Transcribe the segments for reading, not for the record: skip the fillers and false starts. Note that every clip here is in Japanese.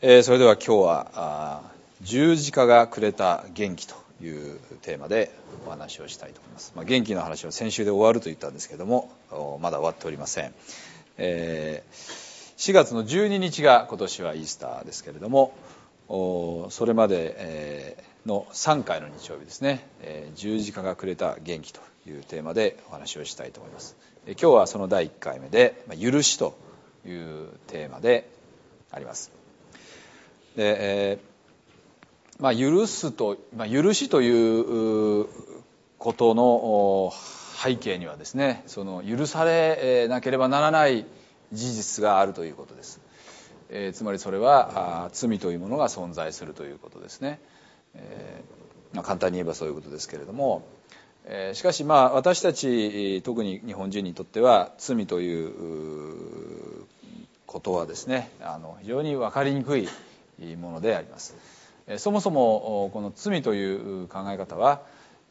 それでは今日は十字架がくれた元気というテーマでお話をしたいと思います。元気の話は先週で終わると言ったんですけども、まだ終わっておりません。4月の12日が今年はイースターですけれども、それまでの3回の日曜日ですね、十字架がくれた元気というテーマでお話をしたいと思います。今日はその第1回目で許しというテーマであります。で許しということの背景にはですね、その許されなければならない事実があるということです。つまりそれは罪というものが存在するということですね。簡単に言えばそういうことですけれども、しかし私たち特に日本人にとっては罪ということはですね、非常に分かりにくいものであります。そもそもこの罪という考え方は、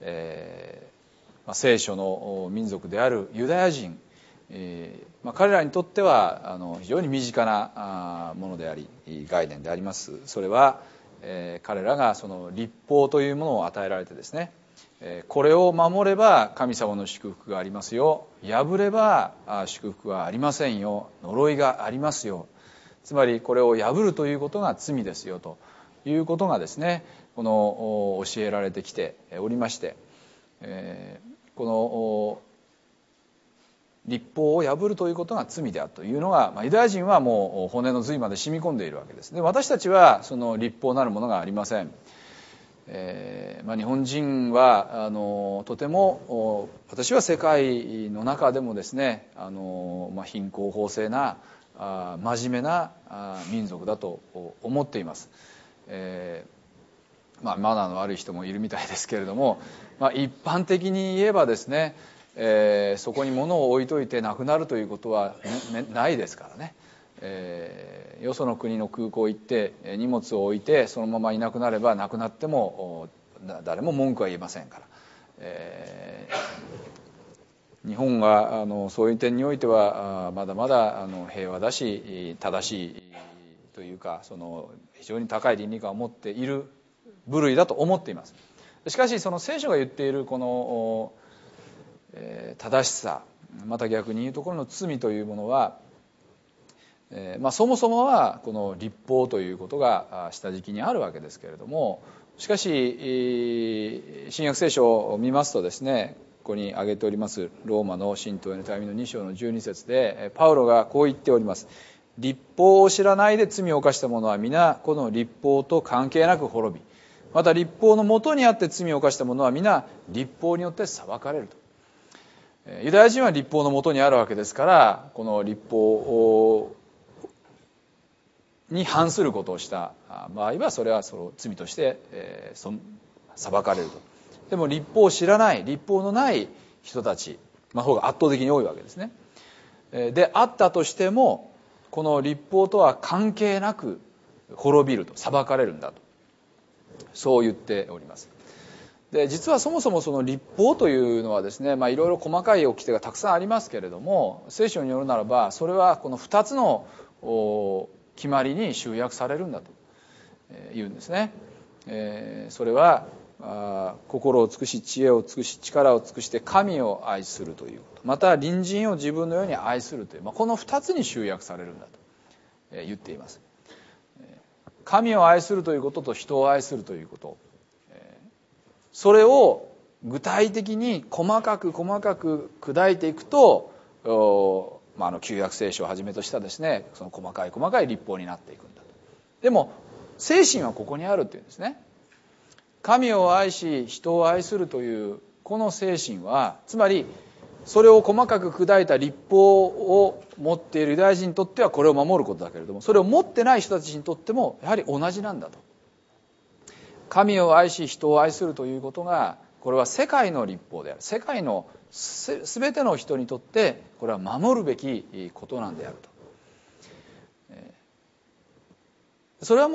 聖書の民族であるユダヤ人、彼らにとっては非常に身近なものであり概念であります。それは、彼らがその律法というものを与えられてですね、これを守れば神様の祝福がありますよ、破れば祝福はありませんよ、呪いがありますよ、つまりこれを破るということが罪ですよということがですね、この教えられてきておりまして、この律法を破るということが罪であるというのが、ユダヤ人はもう骨の髄まで染み込んでいるわけです。で、私たちはその律法なるものがありません。日本人はとても、私は世界の中でもですね、貧困法制な真面目な民族だと思っています。マナーの悪い人もいるみたいですけれども、一般的に言えばですね、そこに物を置いといてなくなるということは、ないですからね。よその国の空港行って荷物を置いてそのままいなくなれば、なくなっても誰も文句は言えませんから、日本はそういう点においてはまだまだ平和だし正しいというか、その非常に高い倫理観を持っている部類だと思っています。しかしその聖書が言っているこの正しさ、また逆に言うところの罪というものは、そもそもはこの律法ということが下敷きにあるわけですけれども、しかし新約聖書を見ますとですね、ここに挙げておりますローマの信徒への手紙の2章の12節でパウロがこう言っております。律法を知らないで罪を犯した者は皆この律法と関係なく滅び、また律法のもとにあって罪を犯した者は皆律法によって裁かれると。ユダヤ人は律法のもとにあるわけですから、この律法に反することをした場合は、それはその罪として裁かれると。でも律法を知らない、律法のない人たちの方が圧倒的に多いわけですね。であったとしても、この律法とは関係なく滅びると、裁かれるんだと、そう言っております。で実はそもそもその律法というのはですね、いろいろ細かい掟がたくさんありますけれども、聖書によるならばそれはこの2つの決まりに集約されるんだと言うんですね。それは心を尽くし、知恵を尽くし、力を尽くして神を愛するということ、また隣人を自分のように愛するという、この2つに集約されるんだと言っています。神を愛するということと人を愛するということ、それを具体的に細かく砕いていくと、旧約聖書をはじめとしたですね、その細かい律法になっていくんだと。でも精神はここにあるっていうんですね。神を愛し人を愛するというこの精神は、つまりそれを細かく砕いた律法を持っているユダヤ人にとってはこれを守ることだけれども、それを持ってない人たちにとってもやはり同じなんだと。神を愛し人を愛するということが、これは世界の律法である。世界のすべての人にとってこれは守るべきことなんであると。それは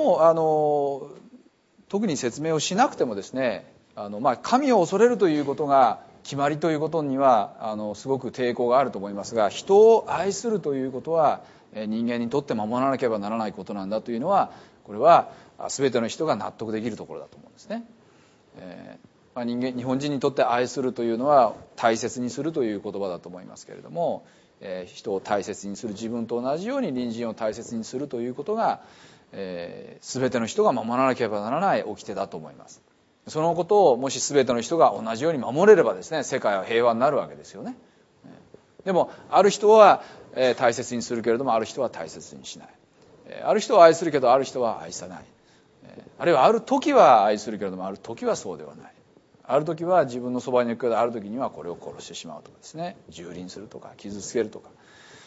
もう特に説明をしなくてもですね、神を恐れるということが決まりということにはすごく抵抗があると思いますが、人を愛するということは人間にとって守らなければならないことなんだというのは、これは全ての人が納得できるところだと思うんですね。日本人にとって愛するというのは大切にするという言葉だと思いますけれども、人を大切にする、自分と同じように隣人を大切にするということが、全ての人が守らなければならない掟だと思います。そのことをもし全ての人が同じように守れればですね、世界は平和になるわけですよね。でもある人は大切にするけれども、ある人は大切にしない。ある人は愛するけどある人は愛さない。あるいはある時は愛するけれども、ある時はそうではない。ある時は自分のそばに行くけど、ある時にはこれを殺してしまうとかですね、蹂躙するとか傷つけるとか、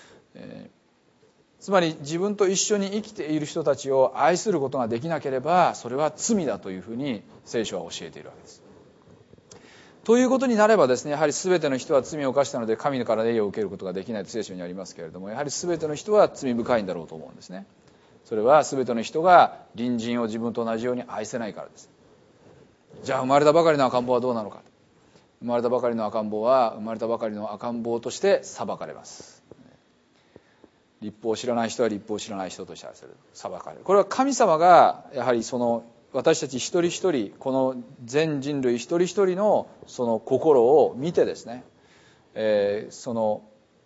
つまり自分と一緒に生きている人たちを愛することができなければ、それは罪だというふうに聖書は教えているわけです。ということになればですね、やはり全ての人は罪を犯したので神から栄誉を受けることができないと聖書にありますけれども、やはり全ての人は罪深いんだろうと思うんですね。それは全ての人が隣人を自分と同じように愛せないからです。じゃあ生まれたばかりの赤ん坊はどうなのか。生まれたばかりの赤ん坊は生まれたばかりの赤ん坊として裁かれます。律法を知らない人は律法を知らない人として裁かれる。これは神様がやはり私たち一人一人、この全人類一人一人のその心を見てですね、その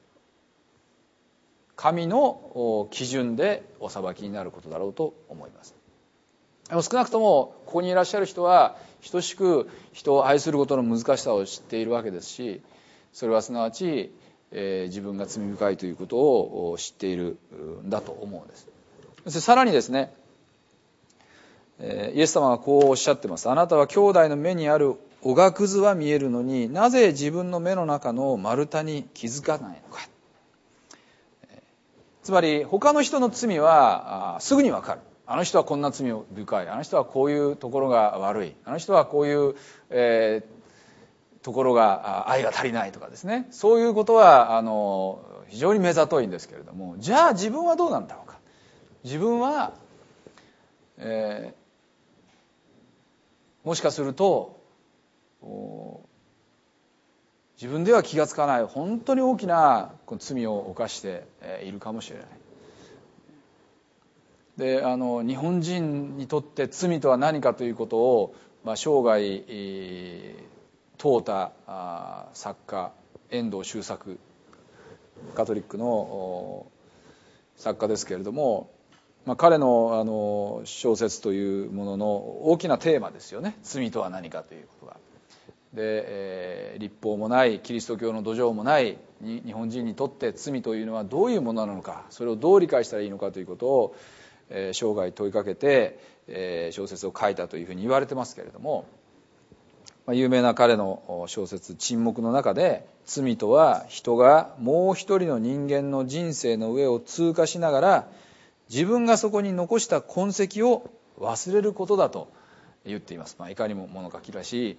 神の基準でお裁きになることだろうと思います。でも少なくともここにいらっしゃる人は等しく人を愛することの難しさを知っているわけですし、それはすなわち自分が罪深いということを知っているんだと思うんです。そしてさらにですね、イエス様がこうおっしゃってます。あなたは兄弟の目にあるおがくずは見えるのに、なぜ自分の目の中の丸太に気づかないのか。つまり他の人の罪はすぐにわかる。あの人はこんな罪深い、あの人はこういうところが悪い、あの人はこういう、ところが愛が足りないとかですね、そういうことは非常に目ざといんですけれども、じゃあ自分はどうなんだろうか。自分は、もしかすると自分では気がつかない本当に大きな罪を犯しているかもしれない。で日本人にとって罪とは何かということを、生涯問うた作家遠藤周作、カトリックの作家ですけれども、彼の小説というものの大きなテーマですよね。罪とは何かということが。で、立法もないキリスト教の土壌もない日本人にとって罪というのはどういうものなのか、それをどう理解したらいいのかということを生涯問いかけて小説を書いたというふうに言われてますけれども、有名な彼の小説沈黙の中で、罪とは人がもう一人の人間の人生の上を通過しながら自分がそこに残した痕跡を忘れることだと言っています。いかにも物書きらしい、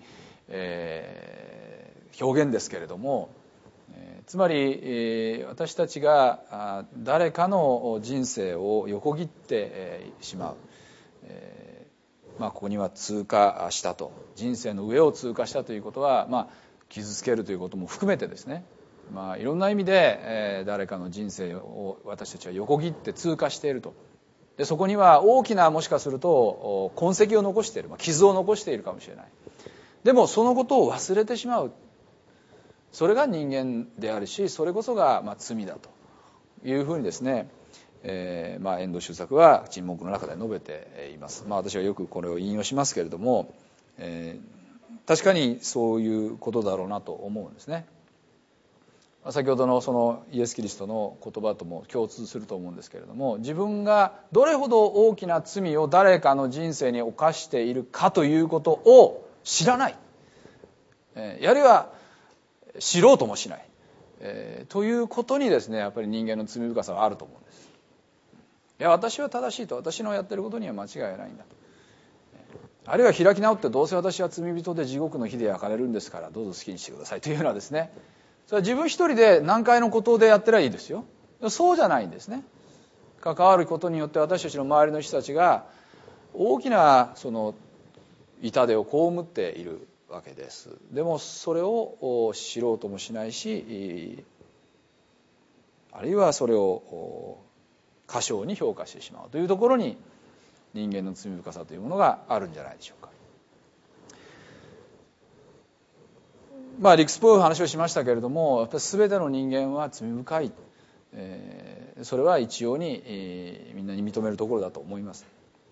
表現ですけれども、つまり私たちが誰かの人生を横切ってしまう、ここには通過したと、人生の上を通過したということは、傷つけるということも含めてですね、いろんな意味で誰かの人生を私たちは横切って通過していると。でそこには大きな、もしかすると痕跡を残している、傷を残しているかもしれない。でもそのことを忘れてしまう、それが人間であるし、それこそが罪だというふうにですね、遠藤周作は沈黙の中で述べています。私はよくこれを引用しますけれども、確かにそういうことだろうなと思うんですね。先ほどのそのイエス・キリストの言葉とも共通すると思うんですけれども、自分がどれほど大きな罪を誰かの人生に犯しているかということを知らない、あるいは知ろうともしない、ということにですね、やっぱり人間の罪深さはあると思うんです。いや、私は正しいと、私のやってることには間違いないんだと、あるいは開き直って、どうせ私は罪人で地獄の火で焼かれるんですからどうぞ好きにしてくださいというようなですね、それは自分一人で何回のことでやってりゃいいですよ。そうじゃないんですね。関わることによって私たちの周りの人たちが大きなその痛手を被っているわけです。でもそれを知ろうともしないし、あるいはそれを過小に評価してしまうというところに人間の罪深さというものがあるんじゃないでしょうか。理屈っぽい話をしましたけれども、やっぱり全ての人間は罪深い、それは一様に、みんなに認めるところだと思います。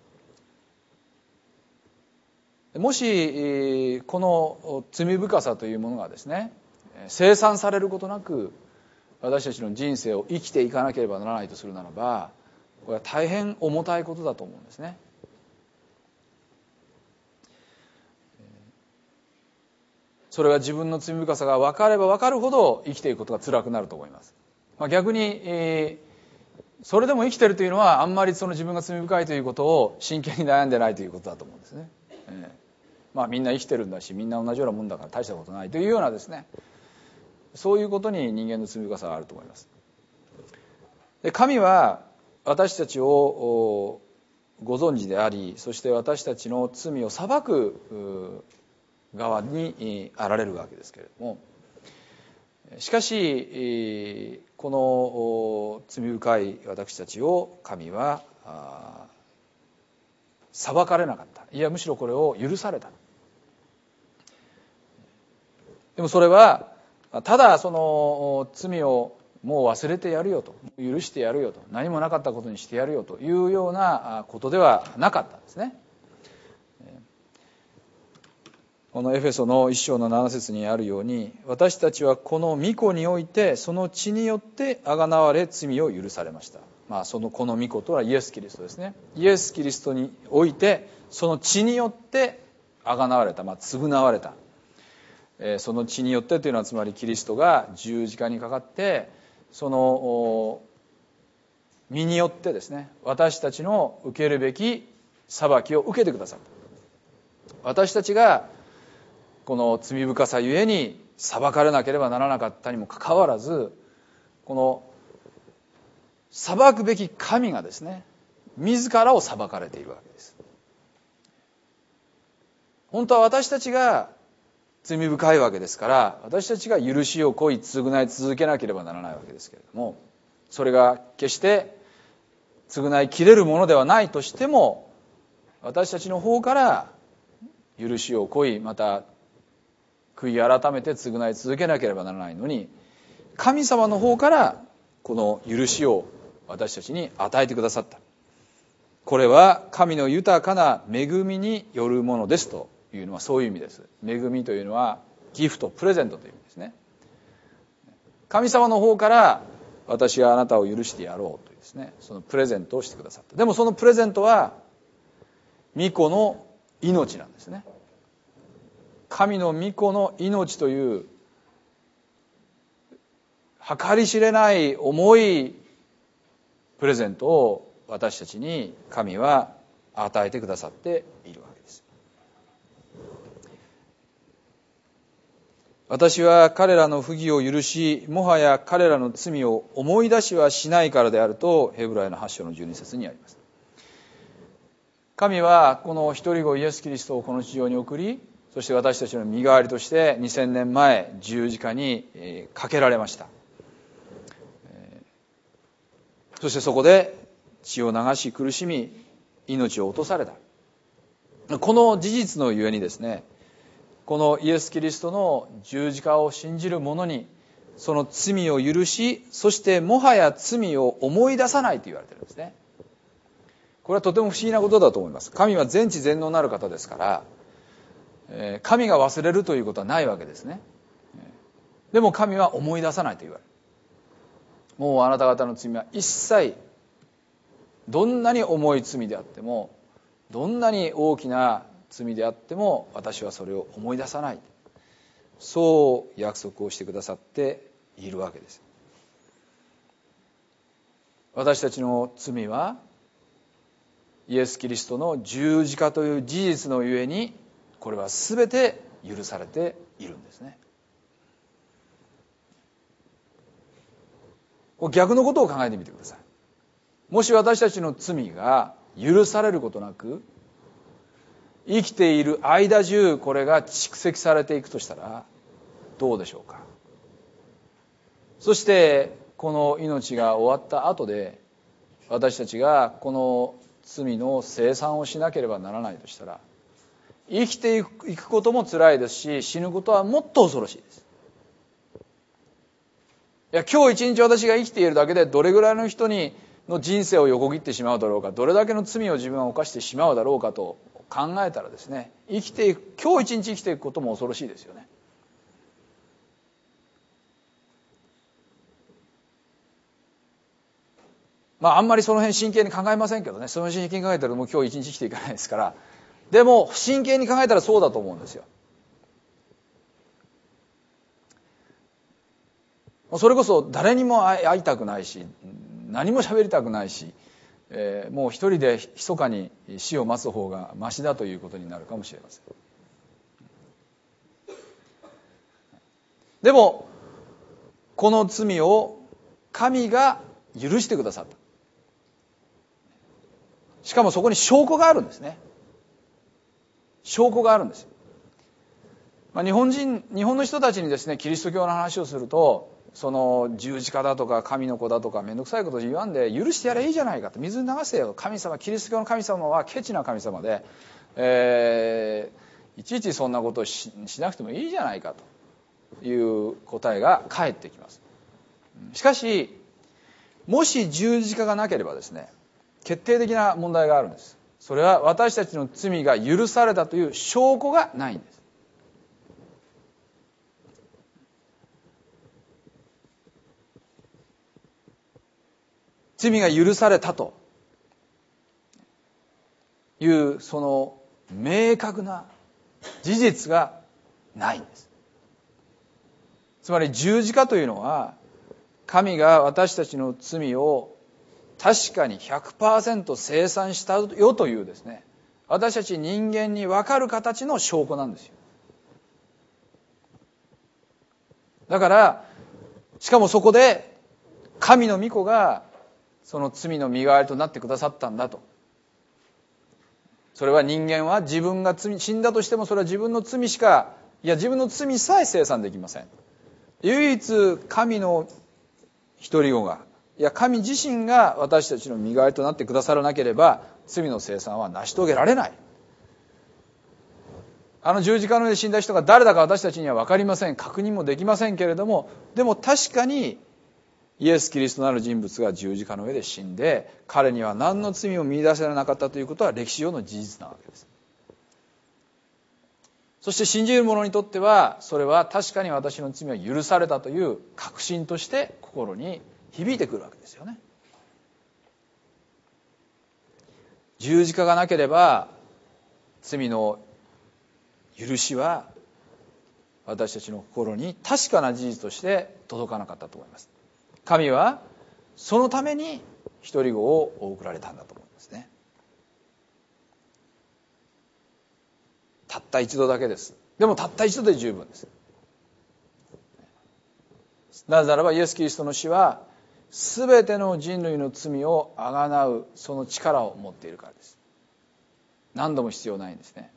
もしこの罪深さというものがですね、清算されることなく私たちの人生を生きていかなければならないとするならば、これは大変重たいことだと思うんですね。それは自分の罪深さが分かれば分かるほど生きていくことが辛くなると思います。逆に、それでも生きているというのはあんまりその自分が罪深いということを真剣に悩んでないということだと思うんですね。みんな生きてるんだし、みんな同じようなもんだから大したことないというようなですね、そういうことに人間の罪深さがあると思います。で、神は私たちをご存知であり、そして私たちの罪を裁く側にあられるわけですけれども、しかしこの罪深い私たちを神は裁かれなかった。いや、むしろこれを許された。でもそれはただその罪をもう忘れてやるよと、許してやるよと、何もなかったことにしてやるよというようなことではなかったんですね。このエフェソの1章の7節にあるように、私たちはこの御子においてその血によってあがなわれ罪を許されました。そのこの御子とはイエス・キリストですね。イエス・キリストにおいてその血によってあがなわれた、償われた。その血によってというのはつまりキリストが十字架にかかってその身によってですね、私たちの受けるべき裁きを受けてくださった。私たちがこの罪深さゆえに裁かれなければならなかったにもかかわらず、この裁くべき神がですね、自らを裁かれているわけです。本当は私たちが罪深いわけですから、私たちが許しを請い償い続けなければならないわけですけれども、それが決して償いきれるものではないとしても、私たちの方から許しを請い、また悔い改めて償い続けなければならないのに、神様の方からこの許しを私たちに与えてくださった。これは神の豊かな恵みによるものですというのはそういう意味です。恵みというのはギフト、プレゼントという意味ですね。神様の方から私があなたを許してやろうというですね、そのプレゼントをしてくださった。でもそのプレゼントは御子の命なんですね。神の御子の命という計り知れない重いプレゼントを私たちに神は与えてくださっているわけです。私は彼らの不義を許し、もはや彼らの罪を思い出しはしないからであると、ヘブライの8章の12節にあります。神はこの一人子イエス・キリストをこの地上に送り、そして私たちの身代わりとして2000年前十字架にかけられました。そしてそこで血を流し苦しみ命を落とされた。この事実のゆえにですね、このイエス・キリストの十字架を信じる者にその罪を許し、そしてもはや罪を思い出さないと言われているんですね。これはとても不思議なことだと思います。神は全知全能なる方ですから、神が忘れるということはないわけですね。でも神は思い出さないと言われる。もうあなた方の罪は一切、どんなに重い罪であっても、どんなに大きな罪であっても私はそれを思い出さない、そう約束をしてくださっているわけです。私たちの罪はイエス・キリストの十字架という事実のゆえに、これは全て許されているんですね。逆のことを考えてみてください。もし私たちの罪が許されることなく、 生きている間中これが蓄積されていくとしたらどうでしょうか。そしてこの命が終わった後で私たちがこの罪の清算をしなければならないとしたら、生きていくことも辛いですし、死ぬことはもっと恐ろしいです。いや、今日一日私が生きているだけでどれぐらいの人の人生を横切ってしまうだろうか、どれだけの罪を自分は犯してしまうだろうかと考えたらですね、今日一日生きていくことも恐ろしいですよね。あんまりその辺真剣に考えませんけどね、その真剣に考えたらもう今日一日生きていかないですから。でも真剣に考えたらそうだと思うんですよ。それこそ誰にも会いたくないし、何も喋りたくないし、もう一人で密かに死を待つ方がマシだということになるかもしれません。でもこの罪を神が許してくださった。しかもそこに証拠があるんですね。証拠があるんです。日本の人たちにですね、キリスト教の話をすると、その十字架だとか神の子だとかめんどくさいこと言わんで許してやればいいじゃないかと、水に流せよ、神様、キリスト教の神様はケチな神様で、いちいちそんなことを しなくてもいいじゃないかという答えが返ってきます。しかしもし十字架がなければですね、決定的な問題があるんです。それは私たちの罪が許されたという証拠がないんです。罪が許されたというその明確な事実がないんです。つまり十字架というのは、神が私たちの罪を確かに 100% 清算したよというですね、私たち人間に分かる形の証拠なんですよ。だからしかもそこで神の御子がその罪の身代わりとなってくださったんだと。それは人間は自分が死んだとしても、それは自分の罪しか、自分の罪さえ清算できません。唯一神の一人子が、神自身が私たちの身代わりとなってくださらなければ罪の清算は成し遂げられない。あの十字架の上で死んだ人が誰だか私たちには分かりません。確認もできませんけれども、でも確かにイエス・キリストなる人物が十字架の上で死んで、彼には何の罪も見出せなかったということは歴史上の事実なわけです。そして信じる者にとっては、それは確かに私の罪は許されたという確信として心に響いてくるわけですよね。十字架がなければ罪の許しは私たちの心に確かな事実として届かなかったと思います。神はそのために一人子を送られたんだと思いますね。たった一度だけです。でもたった一度で十分です。なぜならばイエス・キリストの死は全ての人類の罪をあがなうその力を持っているからです。何度も必要ないんですね。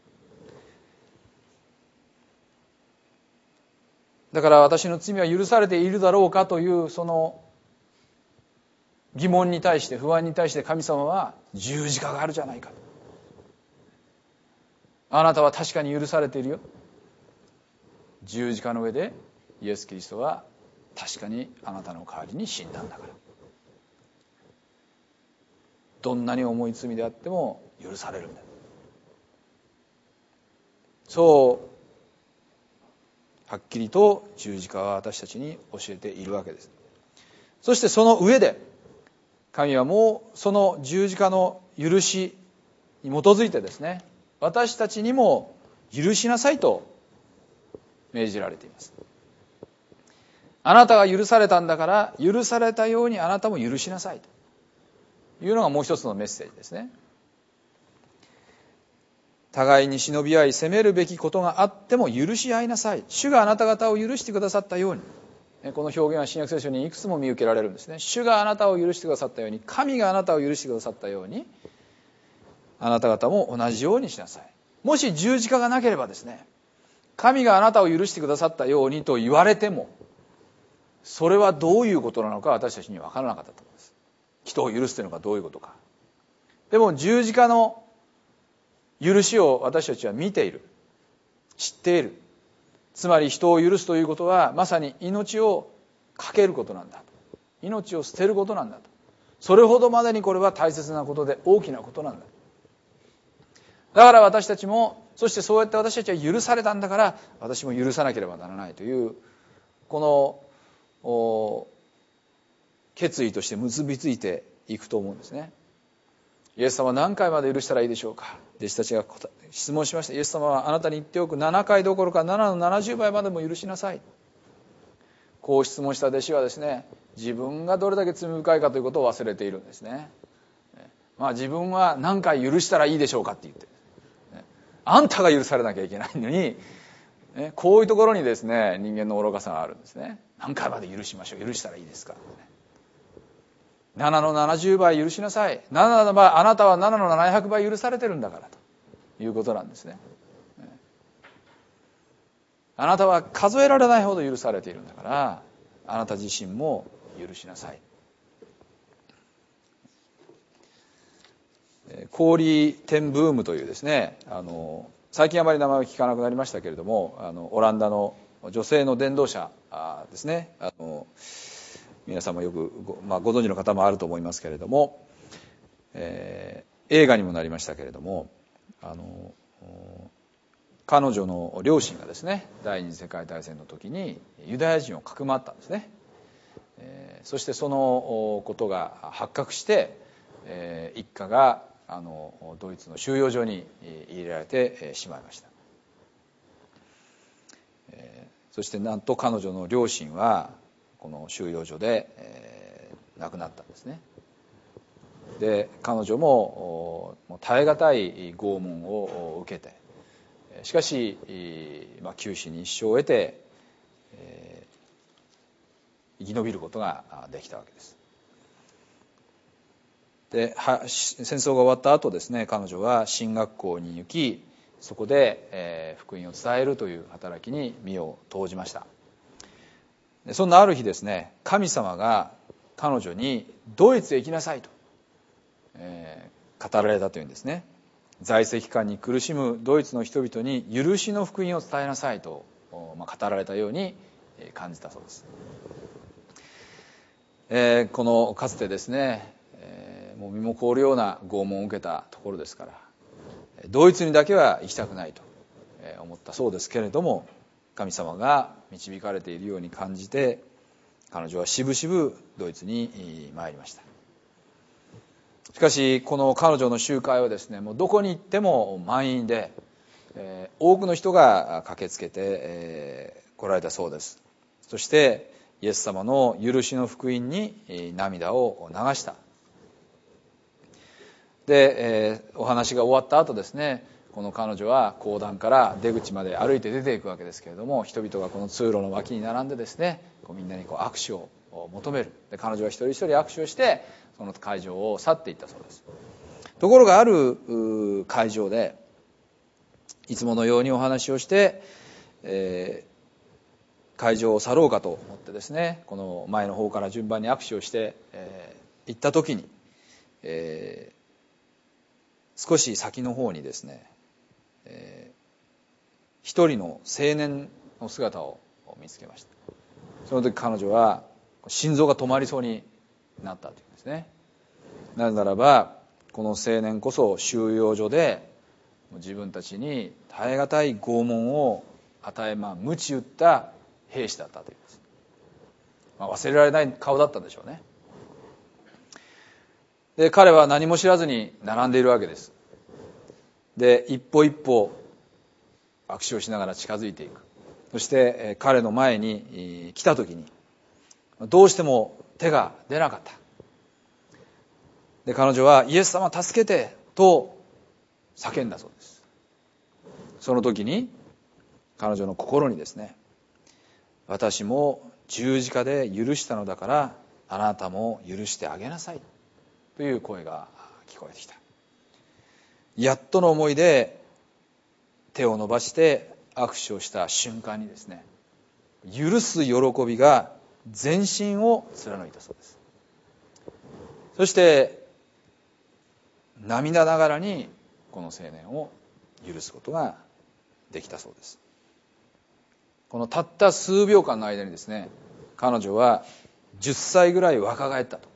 だから私の罪は許されているだろうかというその疑問に対して、不安に対して神様は十字架があるじゃないか、あなたは確かに許されているよ、十字架の上でイエス・キリストは確かにあなたの代わりに死んだんだから、どんなに重い罪であっても許されるんだ。そうはっきりと十字架は私たちに教えているわけです。そしてその上で神はもうその十字架の許しに基づいてですね、私たちにも許しなさいと命じられています。あなたが許されたんだから許されたようにあなたも許しなさいというのがもう一つのメッセージですね。互いに忍び合い責めるべきことがあっても許し合いなさい。主があなた方を許してくださったように。この表現は新約聖書にいくつも見受けられるんですね。主があなたを許してくださったように、神があなたを許してくださったように、 あなた方も同じようにしなさい。もし十字架がなければですね、神があなたを許してくださったようにと言われても、それはどういうことなのか私たちには分からなかったと思います。人を許すというのがどういうことか。でも十字架の許しを私たちは見ている、知っている。つまり人を許すということはまさに命を懸けることなんだと、命を捨てることなんだと、それほどまでにこれは大切なことで大きなことなんだ。だから私たちも、そしてそうやって私たちは許されたんだから私も許さなければならないというこの決意として結びついていくと思うんですね。イエス様は何回まで許したらいいでしょうか。弟子たちが質問しました。イエス様はあなたに言っておく、7回どころか7の70倍までも許しなさい。こう質問した弟子はですね、自分がどれだけ罪深いかということを忘れているんですね。自分は何回許したらいいでしょうかって言って、あんたが許されなきゃいけないのに、こういうところにですね、人間の愚かさがあるんですね。何回まで許しましょう、許したらいいですか。7の70倍許しなさい。7の場合、あなたは7の700倍許されてるんだからということなんですね。あなたは数えられないほど許されているんだから、あなた自身も許しなさい。氷天ブームというですね、最近あまり名前を聞かなくなりましたけれども、オランダの女性の伝道者ですね、皆さんもよくご存知の方もあると思いますけれども、映画にもなりましたけれども、彼女の両親がですね、第二次世界大戦の時にユダヤ人をかくまったんですね。そしてそのことが発覚して、一家がドイツの収容所に入れられてしまいました。そしてなんと彼女の両親はこの収容所で、亡くなったんですね。で彼女も耐え難い拷問を受けて、しかし、九死に一生を得て、生き延びることができたわけです。で戦争が終わった後ですね、彼女は神学校に行き、そこで、福音を伝えるという働きに身を投じました。でそんなある日ですね、神様が彼女にドイツへ行きなさいと、語られたというんですね。在籍感に苦しむドイツの人々に許しの福音を伝えなさいと、語られたように感じたそうです。このかつてですね、もう身も凍るような拷問を受けたところですから、ドイツにだけは行きたくないと思ったそうですけれども、神様が導かれているように感じて、彼女はしぶしぶドイツに参りました。しかしこの彼女の集会はですね、もうどこに行っても満員で、多くの人が駆けつけて来られたそうです。そしてイエス様の許しの福音に涙を流した。で、お話が終わった後ですね、この彼女は講談から出口まで歩いて出ていくわけですけれども、人々がこの通路の脇に並んでですね、みんなに握手を求める。で彼女は一人一人握手をしてその会場を去っていったそうです。ところがある会場でいつものようにお話をして、会場を去ろうかと思ってですね、この前の方から順番に握手をして、行った時に、少し先の方にですね、一人の青年の姿を見つけました。その時彼女は心臓が止まりそうになったというんですね。なぜならばこの青年こそ収容所で自分たちに耐え難い拷問を与え、鞭打った兵士だったというんです。忘れられない顔だったんでしょうね。で彼は何も知らずに並んでいるわけです。で一歩一歩握手をしながら近づいていく。そして彼の前に来た時にどうしても手が出なかった。で彼女はイエス様助けてと叫んだそうです。その時に彼女の心にですね、私も十字架で許したのだからあなたも許してあげなさいという声が聞こえてきた。 やっとの思いで手を伸ばして握手をした瞬間にですね、許す喜びが全身を貫いたそうです。そして涙ながらにこの青年を許すことができたそうです。このたった数秒間の間にですね、彼女は10歳ぐらい若返ったと、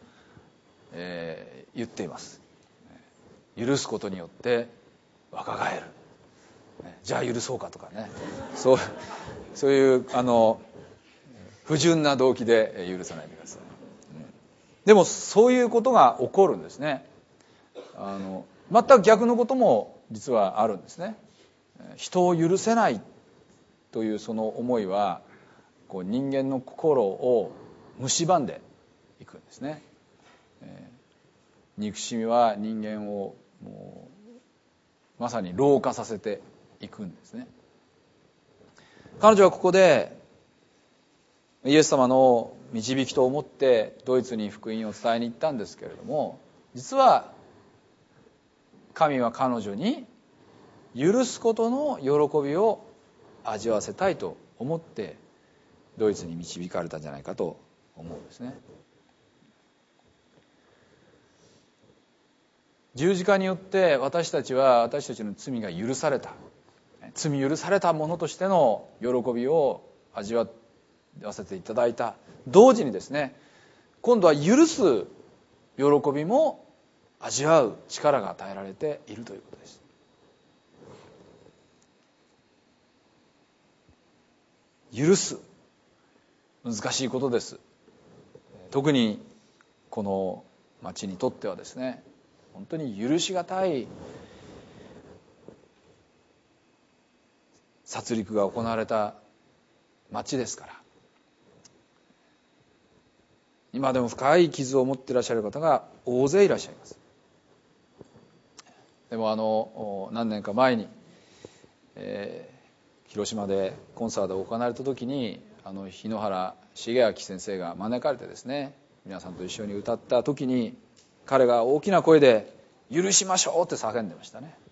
言っています。許すことによって若返る、じゃあ許そうかとかね、そういう不純な動機で許さないでください。でもそういうことが起こるんですね。全く逆のことも実はあるんですね。人を許せないというその思いは人間の心を蝕んでいくんですね。憎しみは人間をもうまさに老化させていくんですね。彼女はここでイエス様の導きと思ってドイツに福音を伝えに行ったんですけれども、実は神は彼女に許すことの喜びを味わわせたいと思ってドイツに導かれたんじゃないかと思うんですね。十字架によって私たちは私たちの罪が許された、罪許されたものとしての喜びを味わわせていただいた。同時にですね、今度は許す喜びも味わう力が与えられているということです。許す、難しいことです。特にこの町にとってはですね、本当に許しがたい殺戮が行われた町ですから、今でも深い傷を持っていらっしゃる方が大勢いらっしゃいます。でも何年か前に、広島でコンサートが行われた時に日野原重明先生が招かれてですね、皆さんと一緒に歌った時に彼が大きな声で許しましょうって叫んでましたね。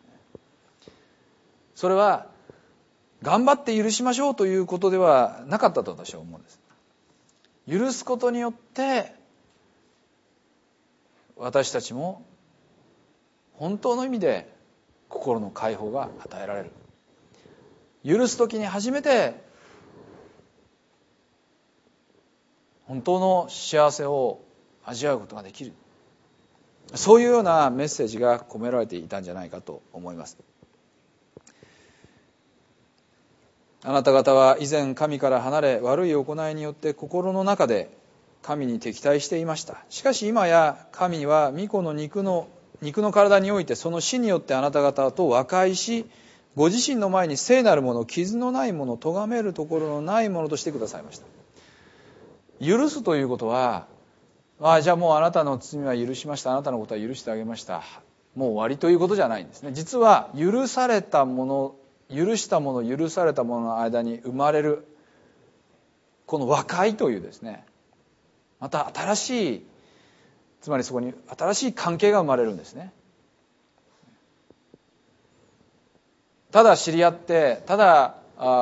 それは頑張って許しましょうということではなかったと私は思うんです。許すことによって私たちも本当の意味で心の解放が与えられる。許す時に初めて本当の幸せを味わうことができる。そういうようなメッセージが込められていたんじゃないかと思います。あなた方は以前神から離れ悪い行いによって心の中で神に敵対していました。しかし今や神は御子の肉の体においてその死によってあなた方と和解し、ご自身の前に聖なるもの、傷のないもの、咎めるところのないものとしてくださいました。許すということは、じゃあもうあなたの罪は許しました、あなたのことは許してあげました、もう終わりということじゃないんですね。実は許されたもの、許したもの、許されたものの間に生まれるこの和解というですね、また新しい、つまりそこに新しい関係が生まれるんですね。ただ知り合って、ただ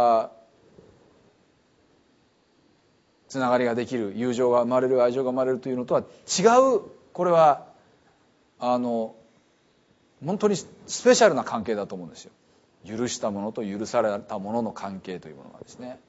つながりができる、友情が生まれる、愛情が生まれるというのとは違う、これは本当にスペシャルな関係だと思うんですよ。許したものと許されたものの関係というものがですね。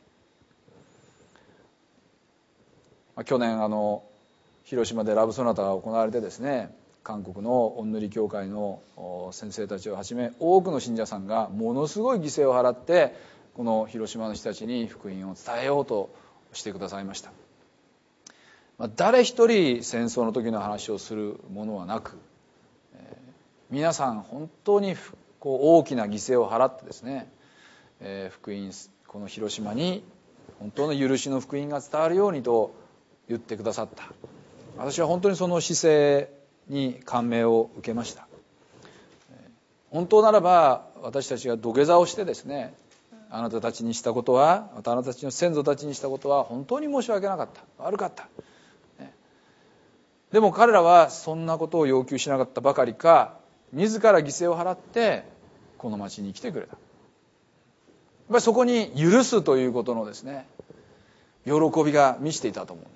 去年広島でラブソナタが行われてですね、韓国の御塗教会の先生たちをはじめ多くの信者さんがものすごい犠牲を払ってこの広島の人たちに福音を伝えようとしてくださいました。誰一人戦争の時の話をするものはなく、皆さん本当に大きな犠牲を払ってですね、福音、この広島に本当の許しの福音が伝わるようにと言ってくださった。私は本当にその姿勢に感銘を受けました。本当ならば私たちが土下座をしてですね、あなたたちにしたことは、またあなたたちの先祖たちにしたことは本当に申し訳なかった、悪かった、でも彼らはそんなことを要求しなかったばかりか、 自ら犠牲を払ってこの町に来てくれた。やっぱりそこに許すということのですね、喜びが満ちていたと思うんです。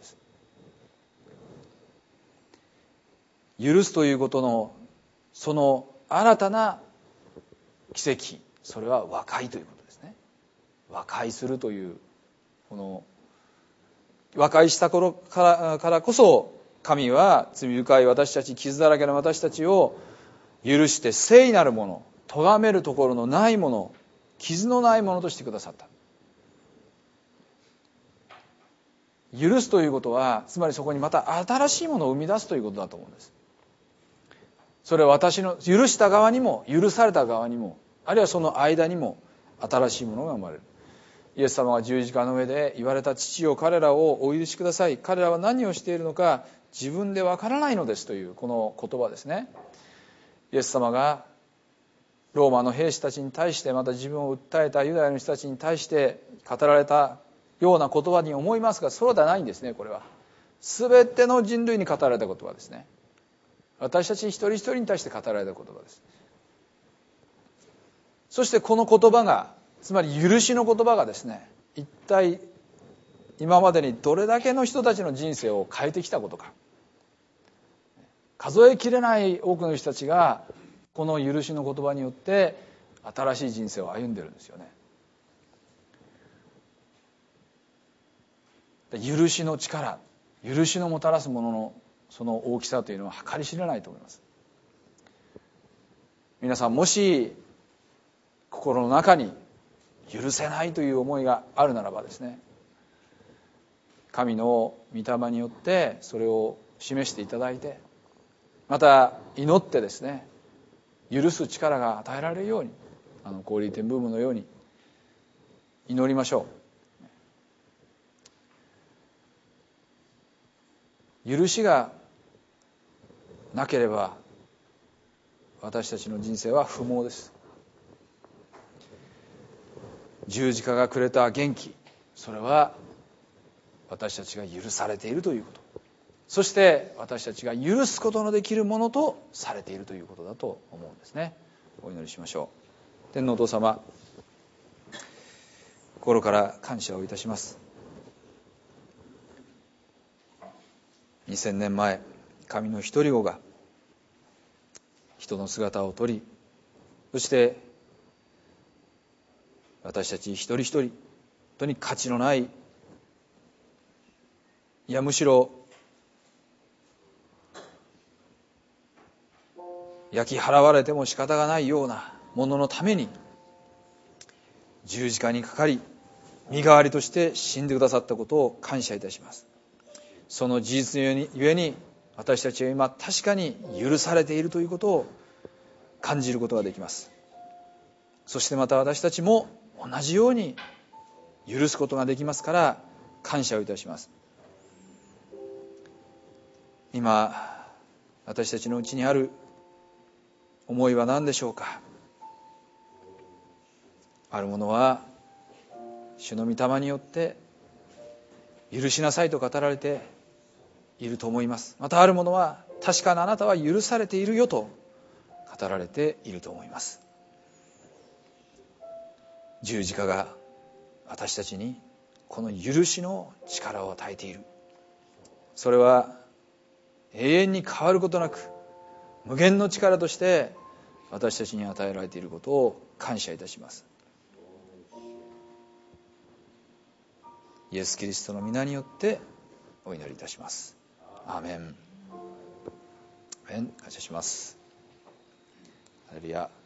許すということのその新たな奇跡、それは和解ということですね。和解するという、この和解した頃からこそ、神は罪深い私たち、傷だらけの私たちを許して聖なるもの、咎めるところのないもの、傷のないものとしてくださった。許すということは、つまりそこにまた新しいものを生み出すということだと思うんです。それは私の許した側にも許された側にも、あるいはその間にも新しいものが生まれる。イエス様が十字架の上で言われた、父よ彼らをお許しください、彼らは何をしているのか自分でわからないのですというこの言葉ですね。イエス様がローマの兵士たちに対して、また自分を訴えたユダヤの人たちに対して語られたような言葉に思いますが、そうではないんですね。これは全ての人類に語られた言葉ですね。私たち一人一人に対して語られた言葉です。そしてこの言葉が、つまり許しの言葉がですね、一体今までにどれだけの人たちの人生を変えてきたことか。数えきれない多くの人たちがこの許しの言葉によって新しい人生を歩んでるんですよね。許しの力、許しのもたらすもののその大きさというのは計り知れないと思います。皆さん、もし心の中に許せないという思いがあるならばですね、神の御霊によってそれを示していただいて、また祈ってですね、許す力が与えられるように、コーリーテンブームのように祈りましょう。許しがなければ私たちの人生は不毛です。十字架がくれた元気、それは私たちが許されているということ、そして私たちが許すことのできるものとされているということだと思うんですね。お祈りしましょう。天皇お父様、心から感謝をいたします。2000年前、神の一人子が人の姿をとり、そして私たち一人一人、本当に価値のない、いやむしろ焼き払われても仕方がないようなもののために十字架にかかり、身代わりとして死んでくださったことを感謝いたします。その事実ゆえに私たちは今確かに許されているということを感じることができます。そしてまた私たちも同じように許すことができますから感謝をいたします。今私たちのうちにある思いは何でしょうか。あるものは主の御霊によって許しなさいと語られていると思います。またあるものは確かにあなたは許されているよと語られていると思います。十字架が私たちにこの許しの力を与えている。それは永遠に変わることなく無限の力として私たちに与えられていることを感謝いたします。イエス・キリストの皆によってお祈りいたします。アーメン。感謝します。ハレルヤ。